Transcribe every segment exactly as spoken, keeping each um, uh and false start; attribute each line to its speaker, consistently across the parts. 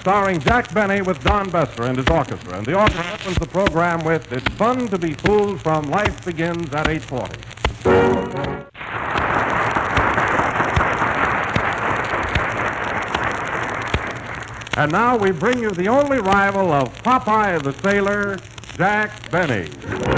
Speaker 1: starring Jack Benny with Don Bester and his orchestra. And the orchestra opens the program with It's Fun to Be Fooled from Life Begins at eight forty. And now we bring you the only rival of Popeye the Sailor, Jack Benny.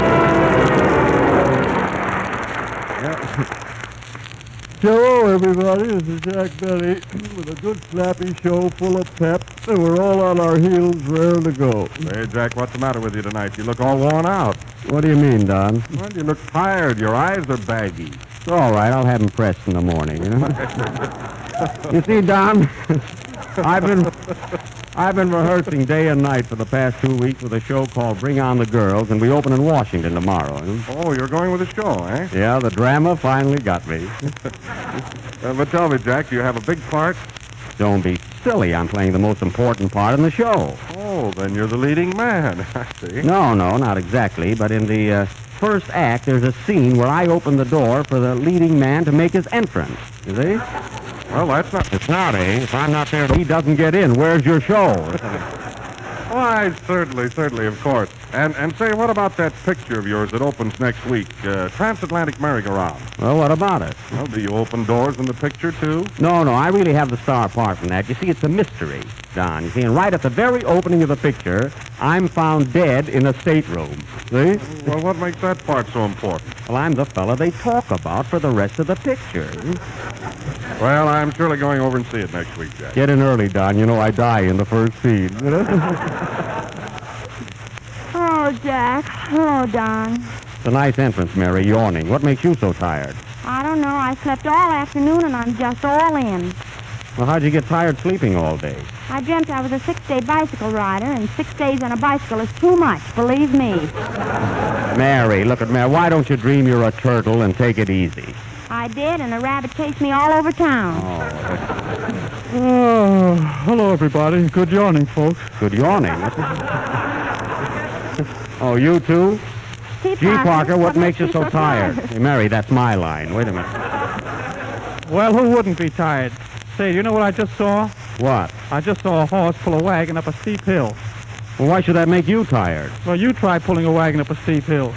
Speaker 2: Hello, everybody. This is Jack Benny with a good snappy show full of pep, and we're all on our heels, raring to go.
Speaker 1: Hey, Jack, what's the matter with you tonight? You look all worn out.
Speaker 2: What do you mean, Don?
Speaker 1: Well, you look tired. Your eyes are baggy.
Speaker 2: It's all right. I'll have them pressed in the morning, you know? You see, Don, I've been... I've been rehearsing day and night for the past two weeks with a show called Bring On the Girls, and we open in Washington tomorrow.
Speaker 1: Oh, you're going with a show, eh?
Speaker 2: Yeah, the drama finally got me.
Speaker 1: uh, but tell me, Jack, do you have a big part?
Speaker 2: Don't be silly. I'm playing the most important part in the show.
Speaker 1: Oh, then you're the leading man. I see.
Speaker 2: No, no, not exactly. But in the uh, first act, there's a scene where I open the door for the leading man to make his entrance. You see?
Speaker 1: Well, that's not...
Speaker 2: It's not, eh? If I'm not there, he doesn't get in. Where's your show?
Speaker 1: Why, certainly, certainly, of course. And and say, what about that picture of yours that opens next week, uh, Transatlantic Merry-Go-Round?
Speaker 2: Well, what about it?
Speaker 1: Well, do you open doors in the picture, too?
Speaker 2: No, no, I really have the star part from that. You see, it's a mystery, Don. You see, and right at the very opening of the picture, I'm found dead in a stateroom. See?
Speaker 1: Well, what makes that part so important?
Speaker 2: Well, I'm the fella they talk about for the rest of the picture.
Speaker 1: Well, I'm surely going over and see it next week, Jack.
Speaker 2: Get in early, Don. You know I die in the first scene.
Speaker 3: Oh, Jack. Oh, Don.
Speaker 2: It's a nice entrance, Mary, yawning. What makes you so tired?
Speaker 3: I don't know. I slept all afternoon and I'm just all in.
Speaker 2: Well, how'd you get tired sleeping all day?
Speaker 3: I dreamt I was a six-day bicycle rider, and six days on a bicycle is too much, believe me.
Speaker 2: Mary, look at Mary. Why don't you dream you're a turtle and take it easy?
Speaker 3: I did, and a rabbit chased me all over town.
Speaker 2: Oh,
Speaker 4: Oh, hello, everybody. Good yawning, folks.
Speaker 2: good yawning. Oh, you too?
Speaker 3: T.
Speaker 2: Gee, Parker, what makes you so tired? Hey, Mary, that's my line. Wait a minute.
Speaker 4: Well, who wouldn't be tired? Say, you know what I just saw?
Speaker 2: What?
Speaker 4: I just saw a horse pull a wagon up a steep hill.
Speaker 2: Well, why should that make you tired?
Speaker 4: Well, you try pulling a wagon up a steep hill.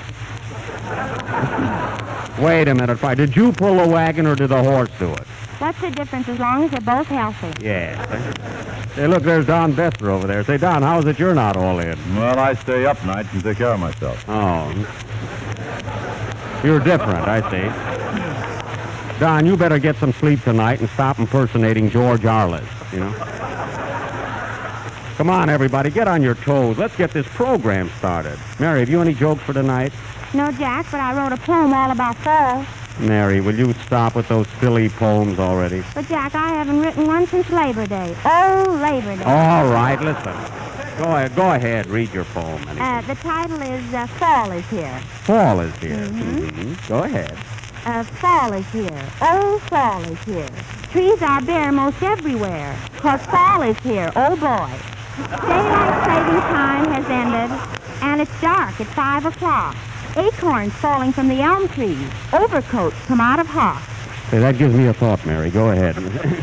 Speaker 2: Wait a minute, Fry. Did you pull a wagon or did the horse do it?
Speaker 3: What's the difference as long as they're both healthy?
Speaker 2: Yes. Hey, look, there's Don Bester over there. Say, Don, how is it you're not all in?
Speaker 5: Well, I stay up nights and take care of myself.
Speaker 2: Oh. You're different, I see. Don, you better get some sleep tonight and stop impersonating George Arliss, you know? Come on, everybody, get on your toes. Let's get this program started. Mary, have you any jokes for tonight?
Speaker 3: No, Jack, but I wrote a poem all about fall.
Speaker 2: Mary, will you stop with those silly poems already?
Speaker 3: But, Jack, I haven't written one since Labor Day. Oh, Labor Day.
Speaker 2: All right, listen. Go ahead, go ahead, read your poem. Anyway.
Speaker 3: Uh, the title is uh, Fall is Here.
Speaker 2: Fall is here.
Speaker 3: Mhm.
Speaker 2: Mhm. Go ahead.
Speaker 3: Uh, fall is here. Oh, fall is here. Trees are bare most everywhere. 'Cause fall is here. Oh, boy. Daylight saving time has ended, and it's dark at five o'clock. Acorns falling from the elm trees. Overcoats come out of hawks.
Speaker 2: Hey, that gives me a thought, Mary. Go ahead.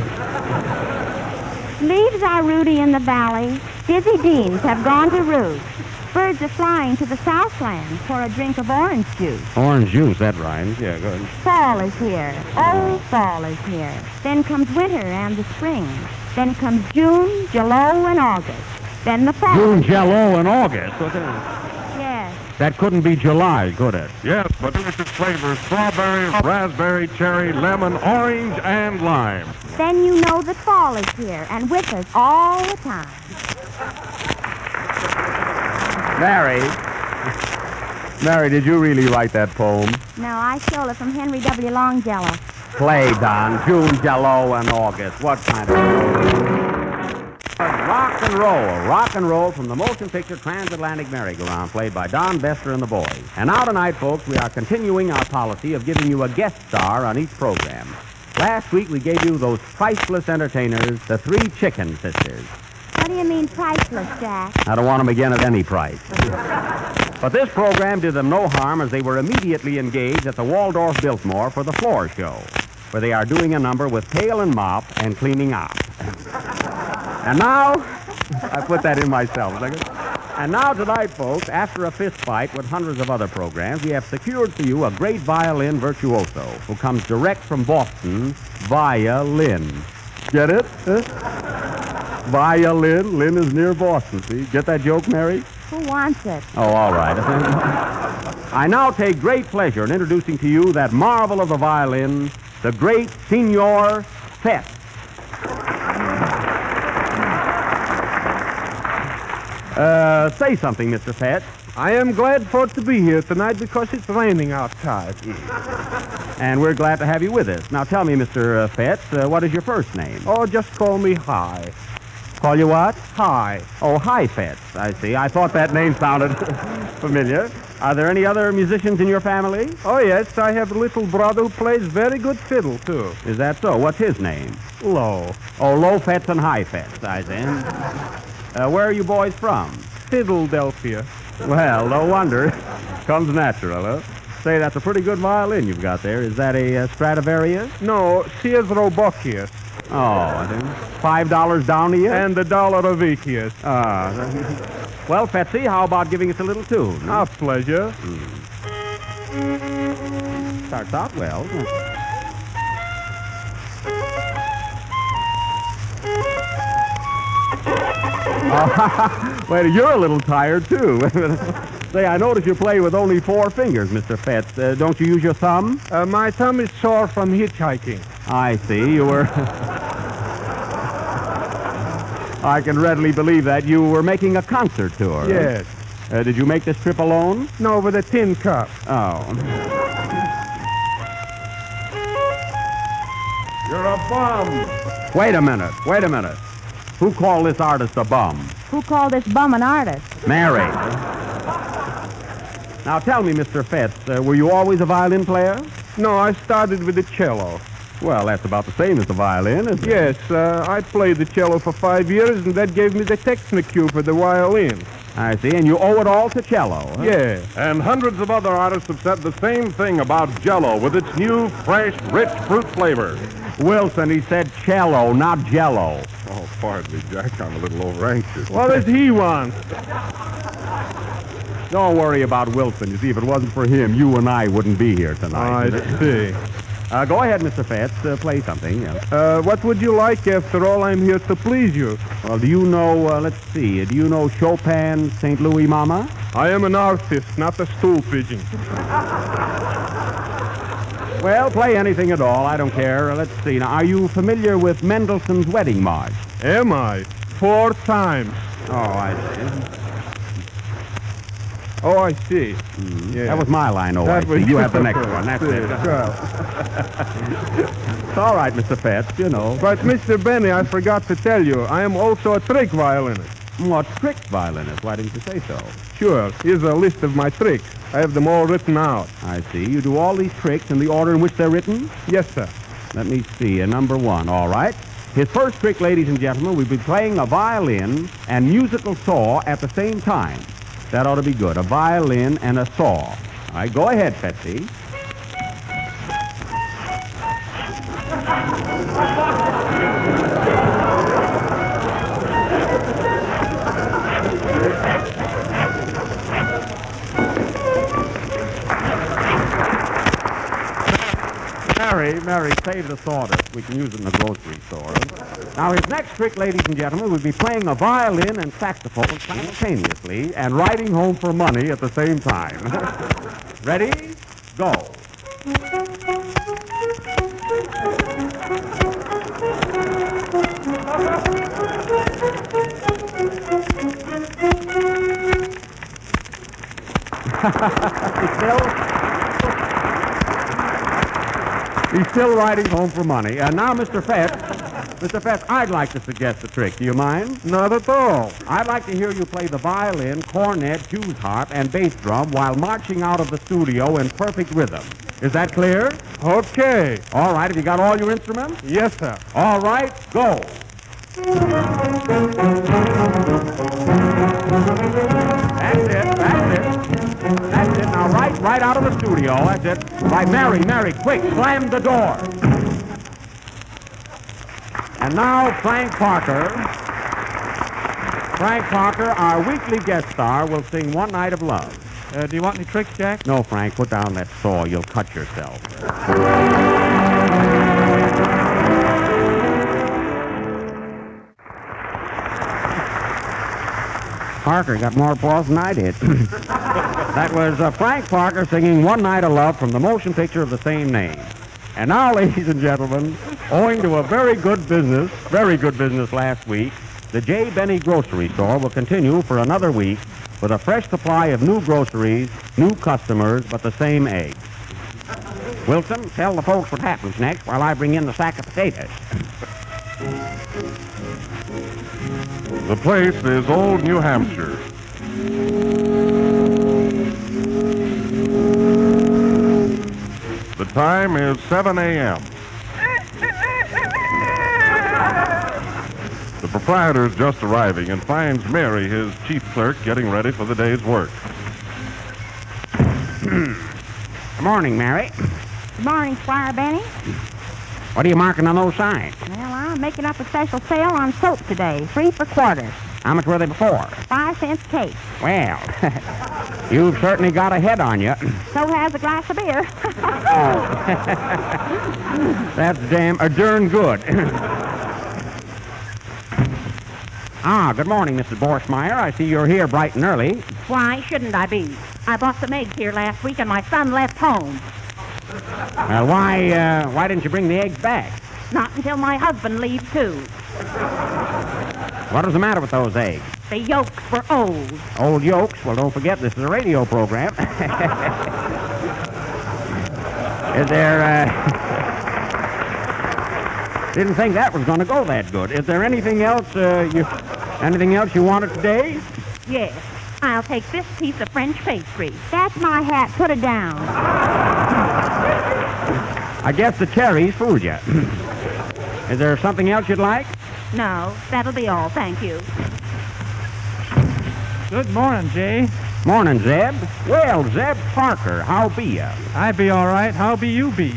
Speaker 3: Leaves are rooty in the valley. Dizzy deans have gone to roost. Birds are flying to the Southland for a drink of orange juice.
Speaker 2: Orange juice, that rhymes. Yeah, go ahead.
Speaker 3: Fall is here. Oh, fall is here. Then comes winter and the spring. Then comes June, July, and August. Then the fall.
Speaker 2: June, Jello, and August. What the-
Speaker 3: Yes.
Speaker 2: That couldn't be July, could it?
Speaker 1: Yes, but delicious flavors, strawberry, raspberry, cherry, lemon, orange, and lime.
Speaker 3: Then you know that fall is here and with us all the time.
Speaker 2: Mary. Mary, did you really write that poem?
Speaker 3: No, I stole it from Henry W. Longfellow.
Speaker 2: Play, Don. June, Jello, and August. What kind of... Rock and roll. Rock and roll from the motion picture Transatlantic Merry-Go-Round, played by Don Bester and the boys. And now tonight, folks, we are continuing our policy of giving you a guest star on each program. Last week, we gave you those priceless entertainers, the Three Chicken Sisters.
Speaker 3: What do you mean priceless, Jack?
Speaker 2: I don't want them again at any price. But this program did them no harm, as they were immediately engaged at the Waldorf Biltmore for the floor show, where they are doing a number with pail and mop and cleaning up. And now, I put that in myself. And now tonight, folks, after a fist fight with hundreds of other programs, we have secured for you a great violin virtuoso who comes direct from Boston via Lynn. Get it? Huh? Via Lynn. Lynn is near Boston, see? Get that joke, Mary?
Speaker 3: Who wants it?
Speaker 2: Oh, all right. I now take great pleasure in introducing to you that marvel of the violin, the great Senor Fett. Uh, say something, Mister Fett.
Speaker 6: I am glad for to be here tonight because it's raining outside.
Speaker 2: And we're glad to have you with us. Now tell me, Mister Fett, uh, what is your first name?
Speaker 6: Oh, just call me Hi.
Speaker 2: Call you what?
Speaker 6: Hi.
Speaker 2: Oh, Hi Fett. I see. I thought that name sounded familiar. Are there any other musicians in your family?
Speaker 6: Oh, yes, I have a little brother who plays very good fiddle, too.
Speaker 2: Is that so? What's his name?
Speaker 6: Low.
Speaker 2: Oh, Low Fets and High Fets, I see. Uh, where are you boys from?
Speaker 6: Philadelphia.
Speaker 2: Well, no wonder. Comes natural, huh? Say, that's a pretty good violin you've got there. Is that a uh, Stradivarius?
Speaker 6: No, Sears Roebuck-ius.
Speaker 2: Oh, I think. Five dollars down to you?
Speaker 6: And a dollar a week, yes.
Speaker 2: Ah. Well, Fetsy, how about giving us a little tune?
Speaker 6: A pleasure.
Speaker 2: Mm. Starts out well. Oh, wait, you're a little tired, too. Say, I notice you play with only four fingers, Mister Fetz. Uh, don't you use your thumb?
Speaker 6: Uh, my thumb is sore from hitchhiking.
Speaker 2: I see. You were... I can readily believe that. You were making a concert tour.
Speaker 6: Yes.
Speaker 2: Uh, did you make this trip alone?
Speaker 6: No, with a tin cup.
Speaker 2: Oh.
Speaker 1: You're a bum.
Speaker 2: Wait a minute. Wait a minute. Who called this artist a bum?
Speaker 3: Who called this bum an artist?
Speaker 2: Mary. Now tell me, Mister Fetz, uh, were you always a violin player?
Speaker 6: No, I started with the cello.
Speaker 2: Well, that's about the same as the violin, isn't it?
Speaker 6: Yes, uh, I played the cello for five years, and that gave me the technique cue for the violin.
Speaker 2: I see, and you owe it all to cello. Huh?
Speaker 6: Yeah.
Speaker 1: And hundreds of other artists have said the same thing about Jell-O with its new, fresh, rich fruit flavor.
Speaker 2: Wilson, he said cello, not jello.
Speaker 1: Oh, pardon me, Jack. I'm a little over anxious.
Speaker 6: What does he want?
Speaker 2: Don't worry about Wilson. You see, if it wasn't for him, you and I wouldn't be here tonight.
Speaker 6: I see.
Speaker 2: Uh, go ahead, Mister Fetz. Uh, play something. Yeah.
Speaker 6: Uh, what would you like? After all, I'm here to please you.
Speaker 2: Well, do you know, uh, let's see, do you know Chopin's Saint Louis Mama?
Speaker 6: I am an artist, not a stool pigeon.
Speaker 2: Well, play anything at all. I don't care. Uh, let's see. Now, are you familiar with Mendelssohn's Wedding March?
Speaker 6: Am I? Four times.
Speaker 2: Oh, I see.
Speaker 6: Oh, I see. Mm, yeah.
Speaker 2: That was my line, oh,
Speaker 6: That
Speaker 2: I see.
Speaker 6: was-
Speaker 2: You have the next one. That's it.
Speaker 6: Well,
Speaker 2: It's all right, Mister Fetz, you know.
Speaker 6: but, Mister Benny, I forgot to tell you, I am also a trick violinist.
Speaker 2: What trick violinist? Why didn't you say so?
Speaker 6: Sure, here's a list of my tricks. I have them all written out.
Speaker 2: I see. You do all these tricks in the order in which they're written?
Speaker 6: Yes, sir.
Speaker 2: Let me see. Uh, number one. All right. His first trick, ladies and gentlemen, we'll be playing a violin and musical saw at the same time. That ought to be good. A violin and a saw. All right, go ahead, Betsy. Mary, Mary, save the sawdust. We can use it in the grocery store. Now, his next trick, ladies and gentlemen, will be playing a violin and saxophone simultaneously and riding home for money at the same time. Ready? Go. Still... He's still riding home for money. And now, Mister Fetz, Mister Fetz, I'd like to suggest a trick. Do you mind?
Speaker 6: Not at all.
Speaker 2: I'd like to hear you play the violin, cornet, Jew's harp, and bass drum while marching out of the studio in perfect rhythm. Is that clear?
Speaker 6: Okay.
Speaker 2: All right. Have you got all your instruments?
Speaker 6: Yes, sir.
Speaker 2: All right. Go. That's it. That's it. That's it. Now, right, right out of the studio. That's it. Right, Mary, Mary, quick, slam the door. And now, Frank Parker. Frank Parker, our weekly guest star, will sing One Night of Love.
Speaker 4: Uh, do you want any tricks, Jack?
Speaker 2: No, Frank, put down that saw. You'll cut yourself. Parker got more applause than I did. That was uh, Frank Parker singing One Night of Love from the motion picture of the same name. And now, ladies and gentlemen, owing to a very good business, very good business last week, the J. Benny Grocery Store will continue for another week with a fresh supply of new groceries, new customers, but the same eggs. Wilson, tell the folks what happens next while I bring in the sack of potatoes.
Speaker 1: The place is Old New Hampshire. The time is seven a.m. The proprietor's just arriving and finds Mary, his chief clerk, getting ready for the day's work.
Speaker 2: Good morning, Mary.
Speaker 3: Good morning, Squire Benny.
Speaker 2: What are you marking on those signs?
Speaker 3: Well, I'm making up a special sale on soap today. Three for quarters.
Speaker 2: How much were they before?
Speaker 3: Five cents case.
Speaker 2: Well, you've certainly got a head on you.
Speaker 3: So has a glass of beer.
Speaker 2: That's damn, uh, darn good. Ah, good morning, Missus Borsmeyer. I see you're here bright and early.
Speaker 3: Why shouldn't I be? I bought some eggs here last week and my son left home.
Speaker 2: Well, why, uh, why didn't you bring the eggs back?
Speaker 3: Not until my husband leaves, too.
Speaker 2: What was the matter with those eggs?
Speaker 3: The yolks were old.
Speaker 2: Old yolks? Well, don't forget, this is a radio program. Is there, uh... Didn't think that was going to go that good. Is there anything else, uh, you... Anything else you wanted today?
Speaker 3: Yes. I'll take this piece of French pastry. That's my hat. Put it down.
Speaker 2: I guess the cherries fooled you. Is there something else you'd like?
Speaker 3: No, that'll be all. Thank you.
Speaker 4: Good morning, Jay.
Speaker 2: Morning, Zeb. Well, Zeb Parker, how be ya?
Speaker 4: I be all right. How be you be?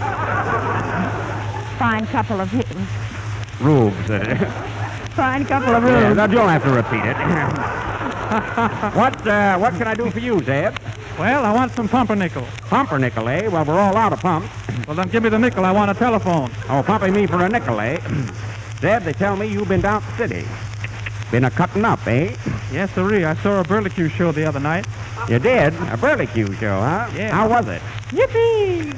Speaker 3: Fine couple of hitters.
Speaker 2: Rubes.
Speaker 3: Fine couple of
Speaker 2: Yeah,
Speaker 3: rooms.
Speaker 2: now, you'll have to repeat it. What, uh, what can I do for you, Zeb?
Speaker 4: Well, I want some pumpernickel.
Speaker 2: Pumpernickel, eh? Well, we're all out of pumps.
Speaker 4: Well, then give me the nickel. I want a telephone.
Speaker 2: Oh, pumping me for a nickel, eh? Zeb, they tell me you've been down to the city. Been a cutting up, eh?
Speaker 4: Yes, sirree. I saw a Burlicue show the other night.
Speaker 2: You did? A Burlicue show, huh?
Speaker 4: Yeah.
Speaker 2: How was it?
Speaker 3: Yippee!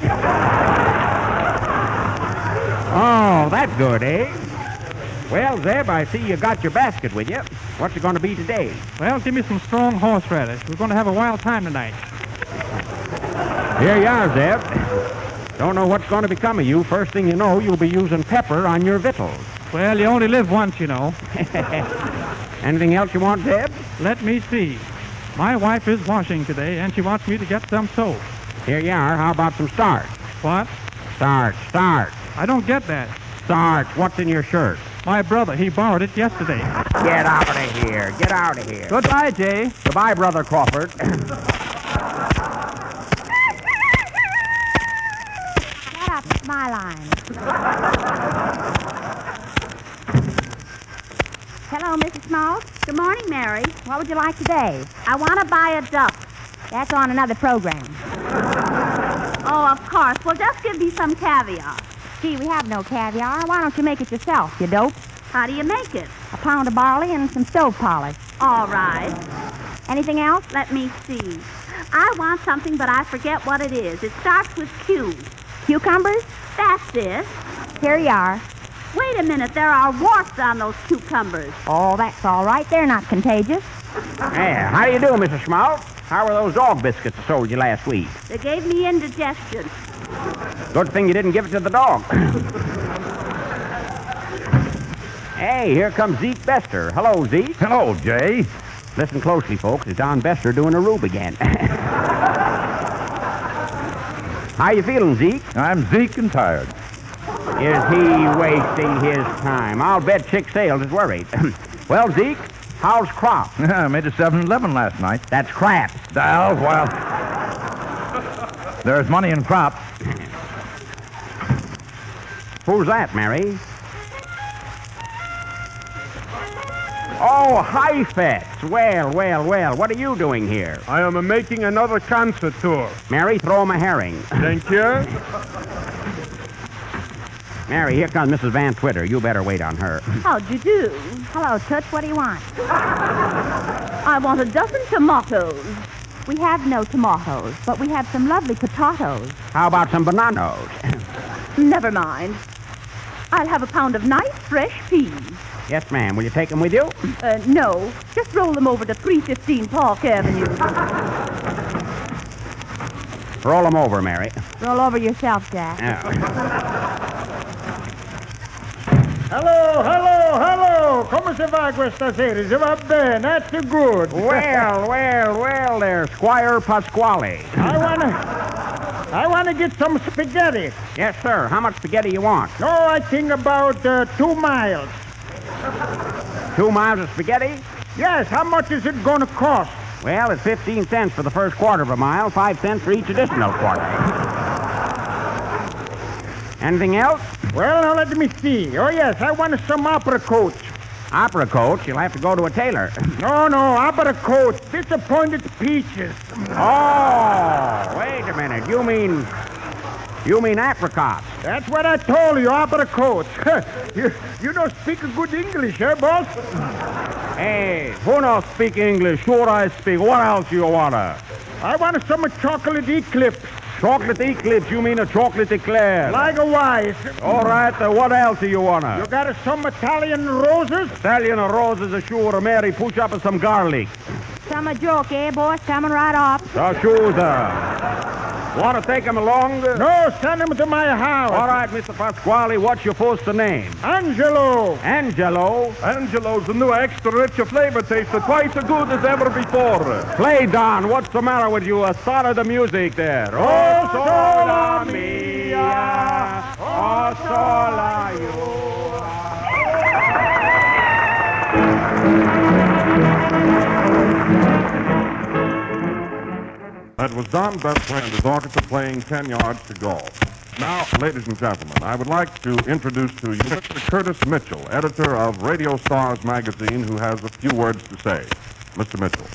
Speaker 2: Oh, that's good, eh? Well, Zeb, I see you got your basket with you. What's it going to be today?
Speaker 4: Well, give me some strong horseradish. We're going to have a wild time tonight.
Speaker 2: Here you are, Zeb. Don't know what's going to become of you. First thing you know, you'll be using pepper on your victuals.
Speaker 4: Well, you only live once, you know.
Speaker 2: Anything else you want, Zeb?
Speaker 4: Let me see. My wife is washing today, and she wants me to get some soap.
Speaker 2: Here you are. How about some starch?
Speaker 4: What?
Speaker 2: Starch, starch,
Speaker 4: I don't get that.
Speaker 2: starch. What's in your shirt?
Speaker 4: My brother, he borrowed it yesterday.
Speaker 2: Get out of here. Get out of here.
Speaker 4: Goodbye, Jay.
Speaker 2: Goodbye, Brother Crawford.
Speaker 3: Shut up. It's my line. Hello, Missus Smalls. Good morning, Mary. What would you like today? I want to buy a duck. That's on another program. Oh, of course. Well, just give me some caviar. Gee, we have no caviar. Why don't you make it yourself, you dope? How do you make it? A pound of barley and some stove polish. All right. Anything else? Let me see. I want something, but I forget what it is. It starts with Q. Cucumbers? That's it. Here you are. Wait a minute. There are warts on those cucumbers. Oh, that's all right. They're not contagious.
Speaker 2: Yeah, how do you do, Missus Schmaltz? How were those dog biscuits I sold you last week?
Speaker 3: They gave me indigestion.
Speaker 2: Good thing you didn't give it to the dog. Hey, here comes Zeke Bester. Hello, Zeke.
Speaker 5: Hello, Jay.
Speaker 2: Listen closely, folks. It's Don Bester doing a rube again. How you feeling, Zeke?
Speaker 5: I'm Zeke and tired.
Speaker 2: Is he wasting his time? I'll bet Chick Sales is worried. Well, Zeke, how's crop?
Speaker 5: I made a seven eleven last night.
Speaker 2: That's crap.
Speaker 5: Oh, well. There's money in crops.
Speaker 2: Who's that, Mary? Oh, Heifetz. Well, well, well. What are you doing here?
Speaker 6: I am making another concert tour.
Speaker 2: Mary, throw him a herring.
Speaker 6: Thank you.
Speaker 2: Mary, here comes Missus Van Twitter. You better wait on her.
Speaker 3: How'd you do? Hello, Toots. What do you want? I want a dozen tomatoes. We have no tomatoes, but we have some lovely potatoes.
Speaker 2: How about some bananas?
Speaker 3: Never mind. I'll have a pound of nice, fresh peas.
Speaker 2: Yes, ma'am. Will you take them with you?
Speaker 3: Uh, no, just roll them over to three fifteen Park Avenue.
Speaker 2: Roll them over, Mary.
Speaker 3: Roll over yourself, Jack.
Speaker 2: Yeah.
Speaker 4: Hello, hello, hello. ¿Cómo se va, questa sera? Se va bene, that's good.
Speaker 2: Well, well, well there, Squire Pasquale.
Speaker 4: I wanna, I wanna get some spaghetti.
Speaker 2: Yes, sir. How much spaghetti you want?
Speaker 4: No, I think about uh, two miles.
Speaker 2: Two miles of spaghetti?
Speaker 4: Yes, how much is it gonna cost?
Speaker 2: Well, it's fifteen cents for the first quarter of a mile, five cents for each additional quarter. Anything else?
Speaker 4: Well, now let me see. Oh, yes, I want some opera coats.
Speaker 2: Opera coats? You'll have to go to a tailor.
Speaker 4: No, no, opera coats. Disappointed peaches.
Speaker 2: Oh, wait a minute. You mean... You mean apricots?
Speaker 4: That's what I told you, opera coats. you, you don't speak good English, eh, boss?
Speaker 2: Hey, who knows speak English? Sure I speak. What else you wanna?
Speaker 4: I want some chocolate eclipse.
Speaker 2: Chocolate eclipse? You mean a chocolate eclair?
Speaker 4: Like a wise.
Speaker 2: All right, uh, what else do you wanna?
Speaker 4: You got some Italian roses?
Speaker 2: Italian roses are sure. Mary, push up some garlic.
Speaker 3: Some joke, eh, boss? Coming right off.
Speaker 2: So, sure, sir. Want to take him along?
Speaker 4: No, send him to my house.
Speaker 2: All right, Mister Pasquale, what's your first name?
Speaker 4: Angelo.
Speaker 2: Angelo?
Speaker 1: Angelo's the new extra rich flavor tastes twice as good as ever before.
Speaker 2: Play, Don. What's the matter with you? Uh, started the music there. Oh, sola mia. Oh, sola you.
Speaker 1: That was Don Bester and his orchestra playing ten yards to go. Now, ladies and gentlemen, I would like to introduce to you Mister Curtis Mitchell, editor of Radio Stars magazine, who has a few words to say. Mister Mitchell.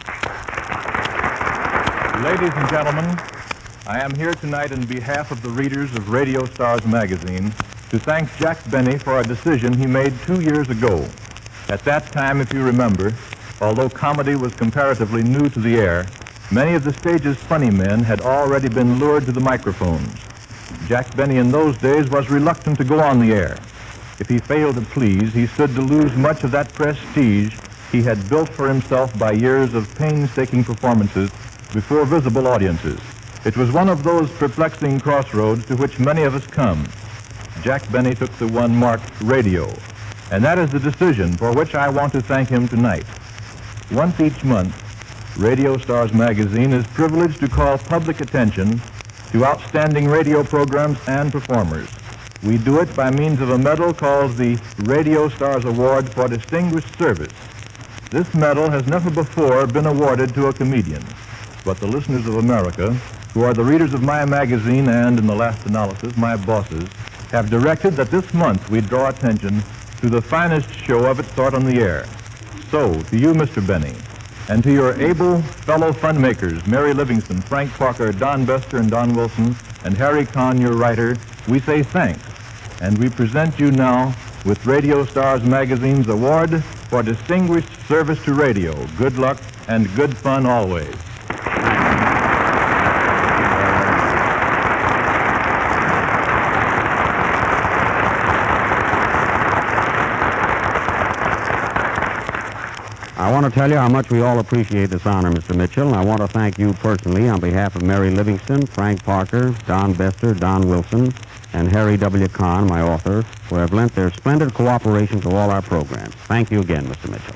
Speaker 5: Ladies and gentlemen, I am here tonight on behalf of the readers of Radio Stars magazine to thank Jack Benny for a decision he made two years ago. At that time, if you remember, although comedy was comparatively new to the air, many of the stage's funny men had already been lured to the microphones. Jack Benny in those days was reluctant to go on the air. If he failed to please, he stood to lose much of that prestige he had built for himself by years of painstaking performances before visible audiences. It was one of those perplexing crossroads to which many of us come. Jack Benny took the one marked radio, and that is the decision for which I want to thank him tonight. Once each month, Radio Stars magazine is privileged to call public attention to outstanding radio programs and performers. We do it by means of a medal called the Radio Stars Award for Distinguished Service. This medal has never before been awarded to a comedian, but the listeners of America, who are the readers of my magazine and, in the last analysis, my bosses, have directed that this month we draw attention to the finest show of its sort on the air. So, to you, Mister Benny, and to your able fellow fun makers, Mary Livingston, Frank Parker, Don Bester, and Don Wilson, and Harry Kahn, your writer, we say thanks. And we present you now with Radio Stars magazine's award for distinguished service to radio. Good luck and good fun always.
Speaker 2: I want to tell you how much we all appreciate this honor, Mister Mitchell, and I want to thank you personally on behalf of Mary Livingston, Frank Parker, Don Bester, Don Wilson, and Harry W. Kahn, my author, who have lent their splendid cooperation to all our programs. Thank you again, Mister Mitchell.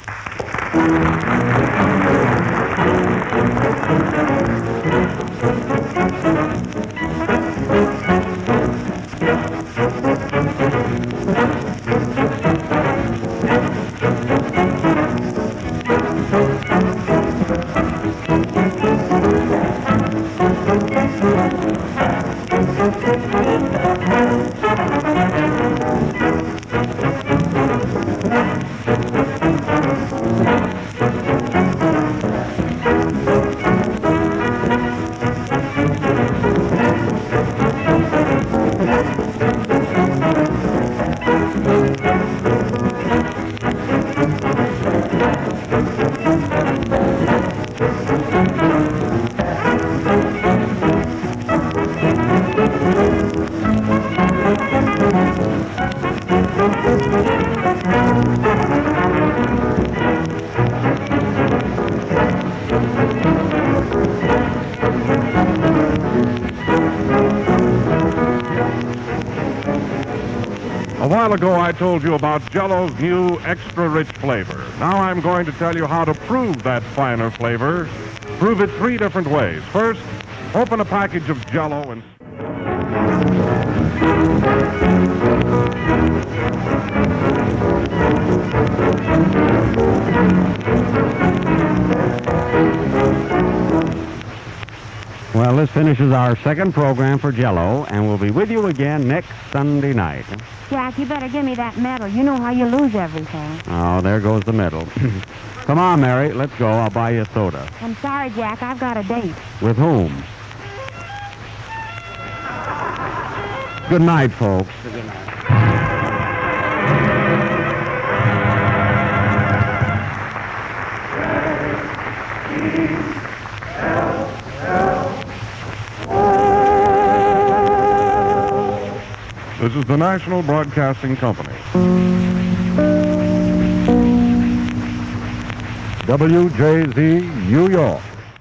Speaker 1: A while ago, I told you about Jell-O's new extra-rich flavor. Now I'm going to tell you how to prove that finer flavor. Prove it three different ways. First, open a package of Jell-O and...
Speaker 2: Well, this finishes our second program for Jell-O, and we'll be with you again next Sunday night.
Speaker 3: Jack, you better give me that medal. You know how you lose everything.
Speaker 2: Oh, there goes the medal. Come on, Mary, let's go. I'll buy you a soda.
Speaker 3: I'm sorry, Jack. I've got a date.
Speaker 2: With whom? Good night, folks. Good night.
Speaker 1: This is the National Broadcasting Company.
Speaker 7: W J Z, New York.